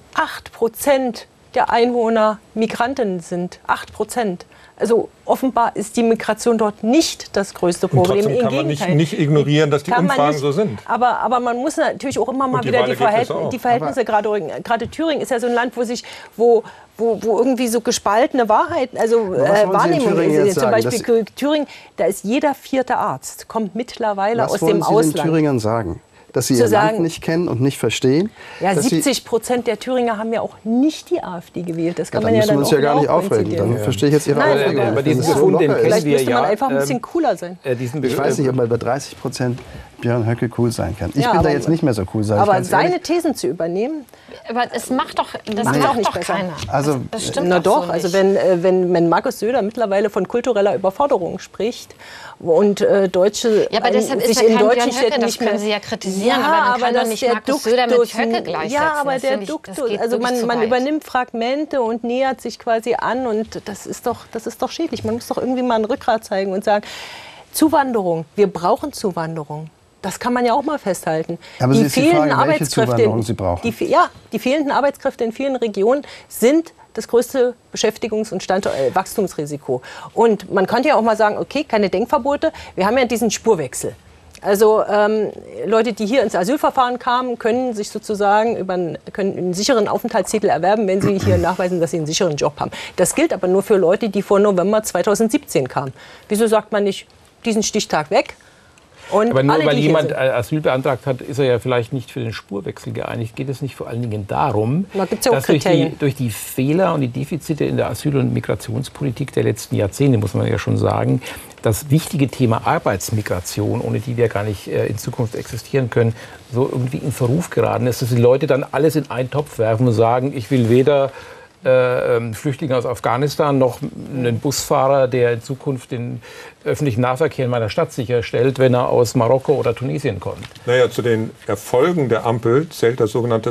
8% der Einwohner Migranten sind. 8%. Also offenbar ist die Migration dort nicht das größte Problem. Und trotzdem kann man nicht ignorieren, dass die Umfragen so sind. Aber man muss natürlich auch immer mal wieder die Verhältnisse, gerade Thüringen ist ja so ein Land, wo irgendwie so gespaltene Wahrheiten, also Wahrnehmungen sind. Zum Beispiel Thüringen, da ist jeder 4. Arzt, kommt mittlerweile aus dem Ausland. Was wollen Sie den Thüringern sagen? Dass sie ihr Land nicht kennen und nicht verstehen? Ja, 70% der Thüringer haben ja auch nicht die AfD gewählt. Das kann man ja dann müssen wir uns ja gar nicht aufregen. Dann verstehe ich jetzt Ihre Aufregung. Aber diesen Befund, den kennen wir ja. Vielleicht müsste man einfach ein bisschen cooler sein. Ich weiß nicht, ob man bei 30% Björn Höcke cool sein kann. Ich bin da jetzt nicht mehr so cool sein. Aber seine Thesen zu übernehmen... Aber es macht doch keiner. Also, das stimmt na doch. So also wenn Markus Söder mittlerweile von kultureller Überforderung spricht und Deutsche ja, aber deshalb sich ist in kein deutschen Björn Höcke, Städten das nicht mehr... können Sie ja kritisieren, aber man kann doch nicht Markus Söder mit Höcke gleichsetzen. Ja, aber der Duktus, also man übernimmt Fragmente und nähert sich quasi an und das ist doch schädlich. Man muss doch irgendwie mal ein Rückgrat zeigen und sagen, Zuwanderung, wir brauchen Zuwanderung. Das kann man ja auch mal festhalten. Aber die fehlenden Arbeitskräfte, Sie brauchen. Die fehlenden Arbeitskräfte in vielen Regionen sind das größte Beschäftigungs- und Wachstumsrisiko. Und man könnte ja auch mal sagen, okay, keine Denkverbote. Wir haben ja diesen Spurwechsel. Also Leute, die hier ins Asylverfahren kamen, können sich sozusagen können einen sicheren Aufenthaltstitel erwerben, wenn sie hier nachweisen, dass sie einen sicheren Job haben. Das gilt aber nur für Leute, die vor November 2017 kamen. Wieso sagt man nicht, diesen Stichtag weg? Und aber nur weil jemand Asyl beantragt hat, ist er ja vielleicht nicht für den Spurwechsel geeinigt. Geht es nicht vor allen Dingen darum, dass durch die Fehler und die Defizite in der Asyl- und Migrationspolitik der letzten Jahrzehnte, muss man ja schon sagen, das wichtige Thema Arbeitsmigration, ohne die wir gar nicht in Zukunft existieren können, so irgendwie in Verruf geraten ist, dass die Leute dann alles in einen Topf werfen und sagen, ich will weder Flüchtlinge aus Afghanistan noch einen Busfahrer, der in Zukunft den öffentlichen Nahverkehr in meiner Stadt sicherstellt, wenn er aus Marokko oder Tunesien kommt. Naja, zu den Erfolgen der Ampel zählt das sogenannte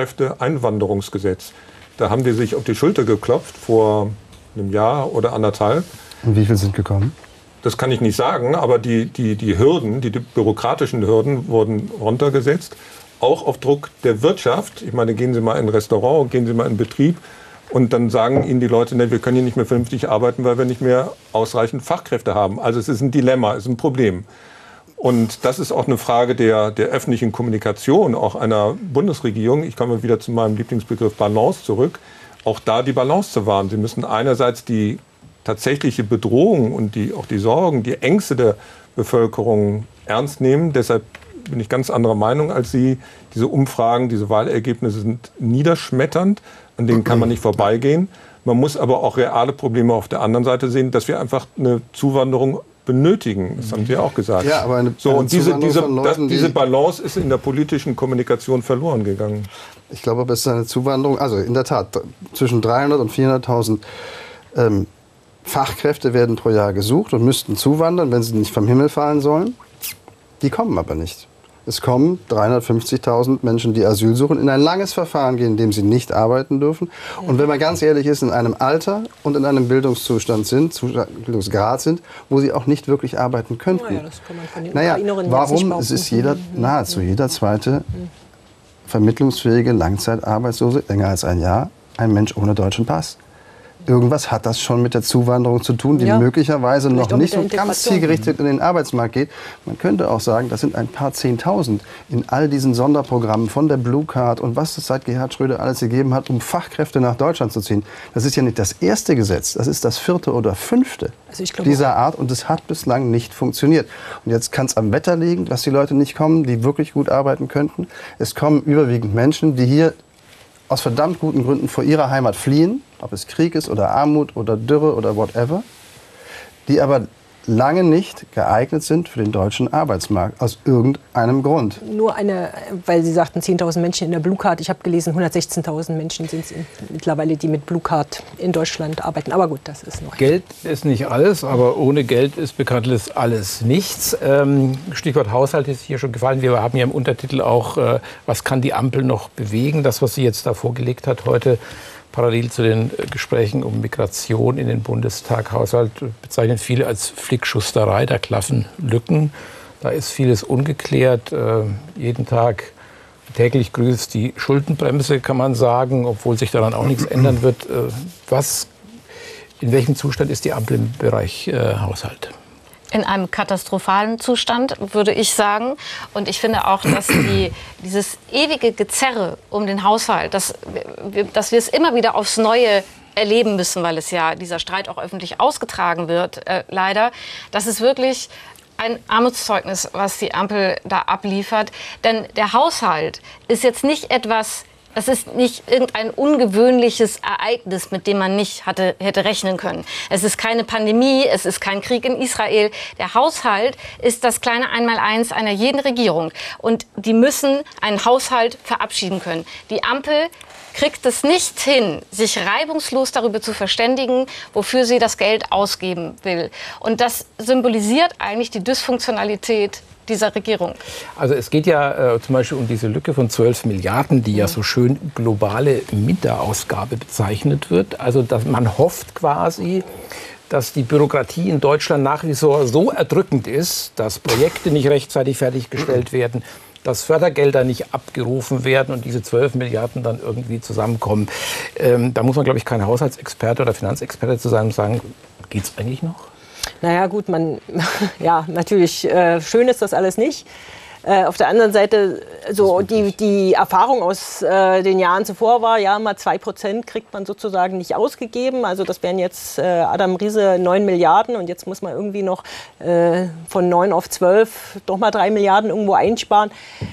Fachkräfteeinwanderungsgesetz. Da haben die sich auf die Schulter geklopft vor einem Jahr oder anderthalb. Und wie viele sind gekommen? Das kann ich nicht sagen, aber die Hürden, die bürokratischen Hürden wurden runtergesetzt. Auch auf Druck der Wirtschaft. Ich meine, gehen Sie mal in ein Restaurant, gehen Sie mal in einen Betrieb. Und dann sagen Ihnen die Leute, ne, wir können hier nicht mehr vernünftig arbeiten, weil wir nicht mehr ausreichend Fachkräfte haben. Also es ist ein Dilemma, es ist ein Problem. Und das ist auch eine Frage der öffentlichen Kommunikation, auch einer Bundesregierung. Ich komme wieder zu meinem Lieblingsbegriff Balance zurück. Auch da die Balance zu wahren. Sie müssen einerseits die tatsächliche Bedrohung und auch die Sorgen, die Ängste der Bevölkerung ernst nehmen. Deshalb bin ich ganz anderer Meinung als Sie. Diese Umfragen, diese Wahlergebnisse sind niederschmetternd, an denen kann man nicht vorbeigehen. Man muss aber auch reale Probleme auf der anderen Seite sehen, dass wir einfach eine Zuwanderung benötigen. Das haben Sie auch gesagt. Ja, aber diese Balance ist in der politischen Kommunikation verloren gegangen. Ich glaube, es ist eine Zuwanderung, also in der Tat, zwischen 300.000 und 400.000 Fachkräfte werden pro Jahr gesucht und müssten zuwandern, wenn sie nicht vom Himmel fallen sollen. Die kommen aber nicht. Es kommen 350.000 Menschen, die Asyl suchen, in ein langes Verfahren gehen, in dem sie nicht arbeiten dürfen. Und wenn man ganz ehrlich ist, in einem Alter und in einem Bildungsgrad sind, wo sie auch nicht wirklich arbeiten könnten. Das kann man von den Ukrainerinnen warum? Es ist nahezu jeder zweite vermittlungsfähige Langzeitarbeitslose, länger als ein Jahr, ein Mensch ohne deutschen Pass. Irgendwas hat das schon mit der Zuwanderung zu tun, die möglicherweise noch nicht so ganz zielgerichtet in den Arbeitsmarkt geht. Man könnte auch sagen, das sind ein paar 10.000 in all diesen Sonderprogrammen von der Blue Card und was es seit Gerhard Schröder alles gegeben hat, um Fachkräfte nach Deutschland zu ziehen. Das ist ja nicht das erste Gesetz, das ist das 4. oder 5. dieser Art und es hat bislang nicht funktioniert. Und jetzt kann es am Wetter liegen, dass die Leute nicht kommen, die wirklich gut arbeiten könnten. Es kommen überwiegend Menschen, die hier aus verdammt guten Gründen vor ihrer Heimat fliehen, ob es Krieg ist oder Armut oder Dürre oder whatever, die aber lange nicht geeignet sind für den deutschen Arbeitsmarkt, aus irgendeinem Grund. Nur weil Sie sagten 10.000 Menschen in der Blue Card, ich habe gelesen, 116.000 Menschen sind es mittlerweile, die mit Blue Card in Deutschland arbeiten. Aber gut, das ist noch... Geld ist nicht alles, aber ohne Geld ist bekanntlich alles nichts. Stichwort Haushalt ist hier schon gefallen. Wir haben ja im Untertitel auch, was kann die Ampel noch bewegen? Das, was sie jetzt da vorgelegt hat heute, parallel zu den Gesprächen um Migration in den Bundestag, Haushalt, bezeichnen viele als Flickschusterei. Da klaffen Lücken, da ist vieles ungeklärt. Jeden Tag täglich grüßt die Schuldenbremse, kann man sagen, obwohl sich daran auch nichts ändern wird. In welchem Zustand ist die Ampel im Bereich Haushalt? In einem katastrophalen Zustand, würde ich sagen. Und ich finde auch, dass dieses ewige Gezerre um den Haushalt, dass wir es immer wieder aufs Neue erleben müssen, weil es ja dieser Streit auch öffentlich ausgetragen wird, leider, das ist wirklich ein Armutszeugnis, was die Ampel da abliefert. Denn der Haushalt ist jetzt nicht etwas... Das ist nicht irgendein ungewöhnliches Ereignis, mit dem man nicht hätte rechnen können. Es ist keine Pandemie, es ist kein Krieg in Israel. Der Haushalt ist das kleine Einmaleins einer jeden Regierung. Und die müssen einen Haushalt verabschieden können. Die Ampel kriegt es nicht hin, sich reibungslos darüber zu verständigen, wofür sie das Geld ausgeben will. Und das symbolisiert eigentlich die Dysfunktionalität dieser Regierung. Also es geht ja zum Beispiel um diese Lücke von 12 Milliarden, die ja so schön globale Minderausgabe bezeichnet wird. Also dass man hofft quasi, dass die Bürokratie in Deutschland nach wie vor so erdrückend ist, dass Projekte nicht rechtzeitig fertiggestellt werden, dass Fördergelder nicht abgerufen werden und diese 12 Milliarden dann irgendwie zusammenkommen. Da muss man, glaube ich, kein Haushaltsexperte oder Finanzexperte zu sein und sagen, geht es eigentlich noch? Naja gut, natürlich schön ist das alles nicht. Auf der anderen Seite, so die Erfahrung aus den Jahren zuvor war, ja, mal 2% kriegt man sozusagen nicht ausgegeben. Also das wären jetzt Adam Riese 9 Milliarden und jetzt muss man irgendwie noch von 9 auf 12 doch mal 3 Milliarden irgendwo einsparen.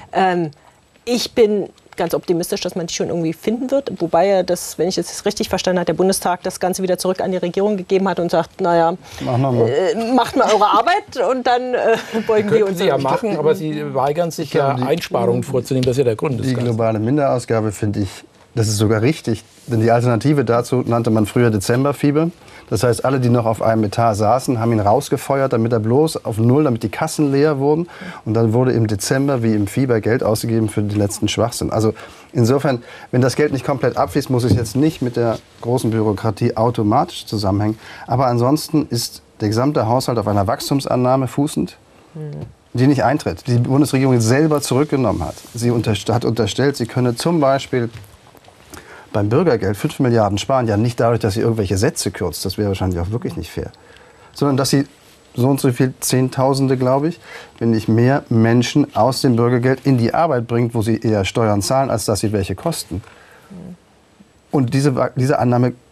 Ich bin ganz optimistisch, dass man die schon irgendwie finden wird. Wobei wenn ich es richtig verstanden habe, der Bundestag das Ganze wieder zurück an die Regierung gegeben hat und sagt, naja, macht mal eure Arbeit und dann beugen wir uns. Sie ja machen, aber Sie weigern sich ja Einsparungen vorzunehmen. Das ist ja der Grund. Die globale Minderausgabe finde ich, das ist sogar richtig. Denn die Alternative dazu nannte man früher Dezemberfieber. Das heißt, alle, die noch auf einem Etat saßen, haben ihn rausgefeuert, damit er bloß auf Null, damit die Kassen leer wurden. Und dann wurde im Dezember wie im Fieber Geld ausgegeben für den letzten Schwachsinn. Also insofern, wenn das Geld nicht komplett abfließt, muss es jetzt nicht mit der großen Bürokratie automatisch zusammenhängen. Aber ansonsten ist der gesamte Haushalt auf einer Wachstumsannahme fußend, die nicht eintritt, die Bundesregierung selber zurückgenommen hat. Sie hat unterstellt, sie könne zum Beispiel beim Bürgergeld 5 Milliarden sparen, ja nicht dadurch, dass sie irgendwelche Sätze kürzt, das wäre wahrscheinlich auch wirklich nicht fair, sondern dass sie so und so viel Zehntausende, glaube ich, wenn nicht mehr Menschen aus dem Bürgergeld in die Arbeit bringt, wo sie eher Steuern zahlen, als dass sie welche kosten. Und diese Annahme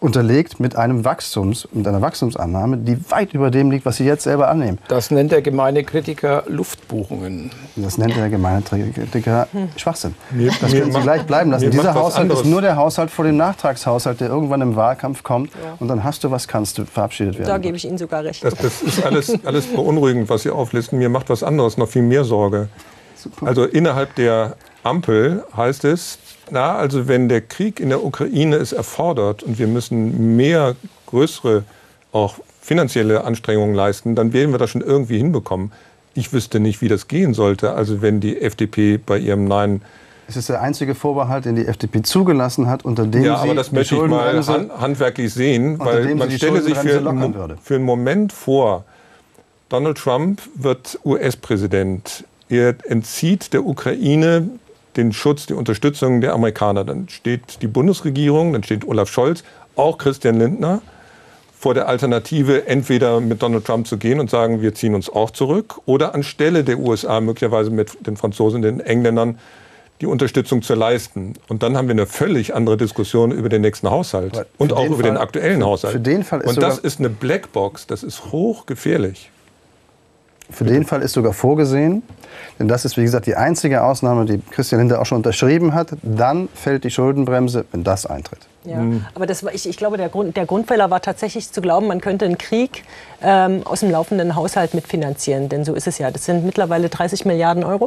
unterlegt mit einer Wachstumsannahme, die weit über dem liegt, was Sie jetzt selber annehmen. Das nennt der gemeine Kritiker Luftbuchungen. Das nennt der gemeine Kritiker Schwachsinn. Das können Sie gleich bleiben lassen. Dieser Haushalt ist nur der Haushalt vor dem Nachtragshaushalt, der irgendwann im Wahlkampf kommt. Und dann hast du, was kannst du, verabschiedet werden. Da gebe ich Ihnen sogar recht. Das ist alles beunruhigend, was Sie auflisten. Mir macht was anderes noch viel mehr Sorge. Super. Also innerhalb der Ampel heißt es, also wenn der Krieg in der Ukraine es erfordert und wir müssen mehr größere, auch finanzielle Anstrengungen leisten, dann werden wir das schon irgendwie hinbekommen. Ich wüsste nicht, wie das gehen sollte. Also wenn die FDP bei ihrem Nein... Es ist der einzige Vorbehalt, den die FDP zugelassen hat, unter dem ja, aber das möchte ich mal handwerklich sehen, weil man stelle sich für einen Moment vor, Donald Trump wird US-Präsident. Er entzieht der Ukraine den Schutz, die Unterstützung der Amerikaner. Dann steht die Bundesregierung, dann steht Olaf Scholz, auch Christian Lindner, vor der Alternative, entweder mit Donald Trump zu gehen und sagen, wir ziehen uns auch zurück, oder anstelle der USA möglicherweise mit den Franzosen, den Engländern, die Unterstützung zu leisten. Und dann haben wir eine völlig andere Diskussion über den nächsten Haushalt und auch über den aktuellen Haushalt. Für den Fall ist und das ist eine Blackbox, das ist hochgefährlich. Für den Fall ist sogar vorgesehen, denn das ist, wie gesagt, die einzige Ausnahme, die Christian Lindner auch schon unterschrieben hat. Dann fällt die Schuldenbremse, wenn das eintritt. Ja, aber ich glaube, der Grundfehler war tatsächlich zu glauben, man könnte einen Krieg aus dem laufenden Haushalt mitfinanzieren. Denn so ist es ja. Das sind mittlerweile 30 Milliarden Euro,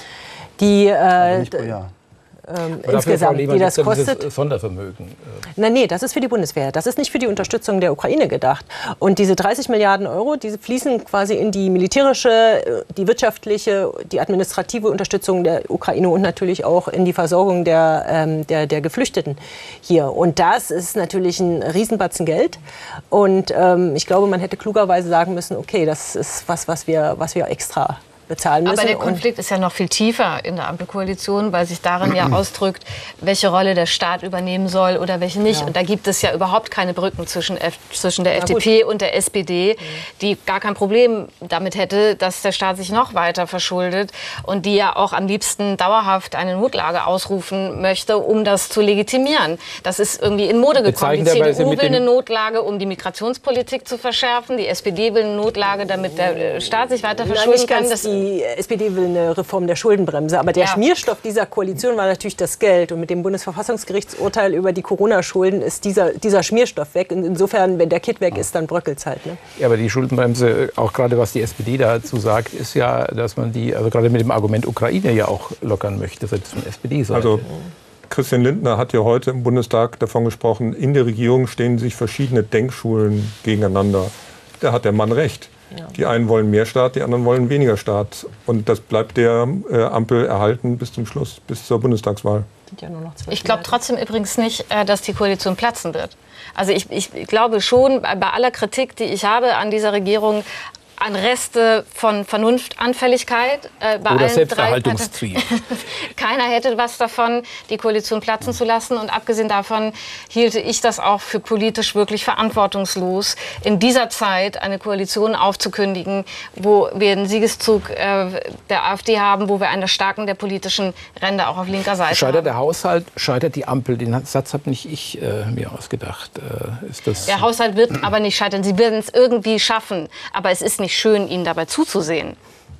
die nicht pro Jahr. Insgesamt, die das kostet. Sondervermögen. Nee, das ist für die Bundeswehr. Das ist nicht für die Unterstützung der Ukraine gedacht. Und diese 30 Milliarden Euro, die fließen quasi in die militärische, die wirtschaftliche, die administrative Unterstützung der Ukraine und natürlich auch in die Versorgung der Geflüchteten hier. Und das ist natürlich ein Riesenbatzen Geld. Und ich glaube, man hätte klugerweise sagen müssen, okay, das ist was wir extra bezahlen müssen. Aber der Konflikt ist ja noch viel tiefer in der Ampelkoalition, weil sich darin ja ausdrückt, welche Rolle der Staat übernehmen soll oder welche nicht. Ja. Und da gibt es ja überhaupt keine Brücken zwischen der FDP und der SPD, die gar kein Problem damit hätte, dass der Staat sich noch weiter verschuldet und die ja auch am liebsten dauerhaft eine Notlage ausrufen möchte, um das zu legitimieren. Das ist irgendwie in Mode gekommen. Die CDU will eine Notlage, um die Migrationspolitik zu verschärfen. Die SPD will eine Notlage, damit der Staat sich weiter verschulden kann. Die SPD will eine Reform der Schuldenbremse. Aber der Schmierstoff dieser Koalition war natürlich das Geld. Und mit dem Bundesverfassungsgerichtsurteil über die Corona-Schulden ist dieser Schmierstoff weg. Und insofern, wenn der Kit weg ist, dann bröckelt es halt. Ne? Ja, aber die Schuldenbremse, auch gerade was die SPD dazu sagt, ist ja, dass man die, also gerade mit dem Argument Ukraine ja auch lockern möchte, selbst von SPD-Seite. Also Christian Lindner hat ja heute im Bundestag davon gesprochen, in der Regierung stehen sich verschiedene Denkschulen gegeneinander. Da hat der Mann recht. Ja. Die einen wollen mehr Staat, die anderen wollen weniger Staat. Und das bleibt der Ampel erhalten bis zum Schluss, bis zur Bundestagswahl. Ich glaube trotzdem übrigens nicht, dass die Koalition platzen wird. Also ich glaube schon, bei aller Kritik, die ich habe an dieser Regierung, an Reste von Vernunftanfälligkeit. Bei oder Selbsterhaltungstrieb. Keiner hätte was davon, die Koalition platzen zu lassen. Und abgesehen davon hielte ich das auch für politisch wirklich verantwortungslos, in dieser Zeit eine Koalition aufzukündigen, wo wir einen Siegeszug der AfD haben, wo wir eine Stärkung der politischen Ränder auch auf linker Seite scheitert haben. Der Haushalt, scheitert die Ampel. Den Satz habe nicht ich mir ausgedacht. Ist das der Haushalt wird aber nicht scheitern. Sie werden es irgendwie schaffen. Aber es ist nicht schön, Ihnen dabei zuzusehen.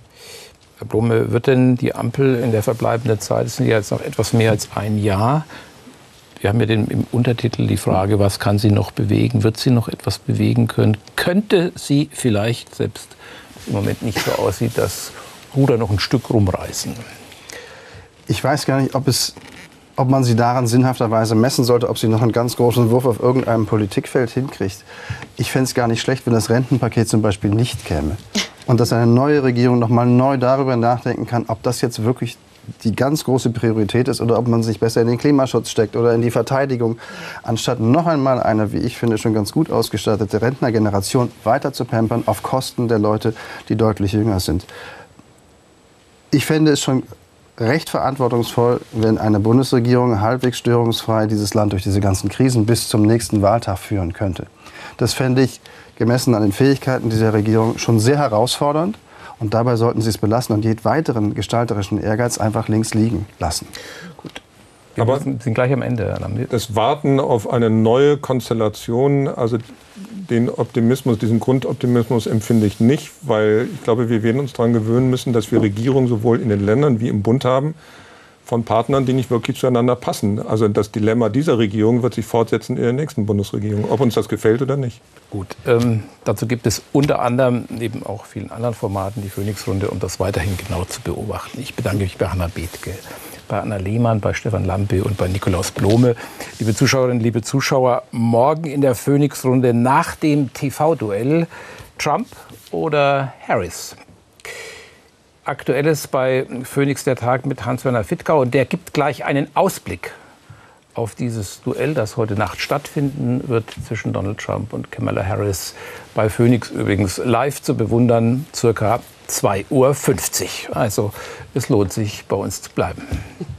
Herr Blume, wird denn die Ampel in der verbleibenden Zeit, es sind ja jetzt noch etwas mehr als ein Jahr, wir haben ja im Untertitel die Frage, was kann sie noch bewegen? Wird sie noch etwas bewegen können? Könnte sie vielleicht, selbst im Moment nicht so aussieht, das Ruder noch ein Stück rumreißen? Ich weiß gar nicht, ob man sie daran sinnhafterweise messen sollte, ob sie noch einen ganz großen Wurf auf irgendeinem Politikfeld hinkriegt. Ich fände es gar nicht schlecht, wenn das Rentenpaket zum Beispiel nicht käme. Und dass eine neue Regierung noch mal neu darüber nachdenken kann, ob das jetzt wirklich die ganz große Priorität ist oder ob man sich besser in den Klimaschutz steckt oder in die Verteidigung, anstatt noch einmal eine, wie ich finde, schon ganz gut ausgestattete Rentnergeneration weiter zu pampern auf Kosten der Leute, die deutlich jünger sind. Ich fände es schon recht verantwortungsvoll, wenn eine Bundesregierung halbwegs störungsfrei dieses Land durch diese ganzen Krisen bis zum nächsten Wahltag führen könnte. Das fände ich, gemessen an den Fähigkeiten dieser Regierung, schon sehr herausfordernd. Und dabei sollten Sie es belassen und jeden weiteren gestalterischen Ehrgeiz einfach links liegen lassen. Gut. Aber wir sind gleich am Ende. Das Warten auf eine neue Konstellation, also den Optimismus, diesen Grundoptimismus empfinde ich nicht, weil ich glaube, wir werden uns daran gewöhnen müssen, dass wir Regierungen sowohl in den Ländern wie im Bund haben, von Partnern, die nicht wirklich zueinander passen. Also das Dilemma dieser Regierung wird sich fortsetzen in der nächsten Bundesregierung, ob uns das gefällt oder nicht. Gut, dazu gibt es unter anderem neben auch vielen anderen Formaten die Phoenix-Runde, um das weiterhin genau zu beobachten. Ich bedanke mich bei Hannah Bethke, bei Anna Lehmann, bei Stefan Lampe und bei Nikolaus Blome. Liebe Zuschauerinnen, liebe Zuschauer, morgen in der Phoenix-Runde nach dem TV-Duell Trump oder Harris. Aktuelles bei Phoenix der Tag mit Hans-Werner Fittgau. Und der gibt gleich einen Ausblick auf dieses Duell, das heute Nacht stattfinden wird zwischen Donald Trump und Kamala Harris. Bei Phoenix übrigens live zu bewundern, circa 2:50 Uhr. Also es lohnt sich, bei uns zu bleiben.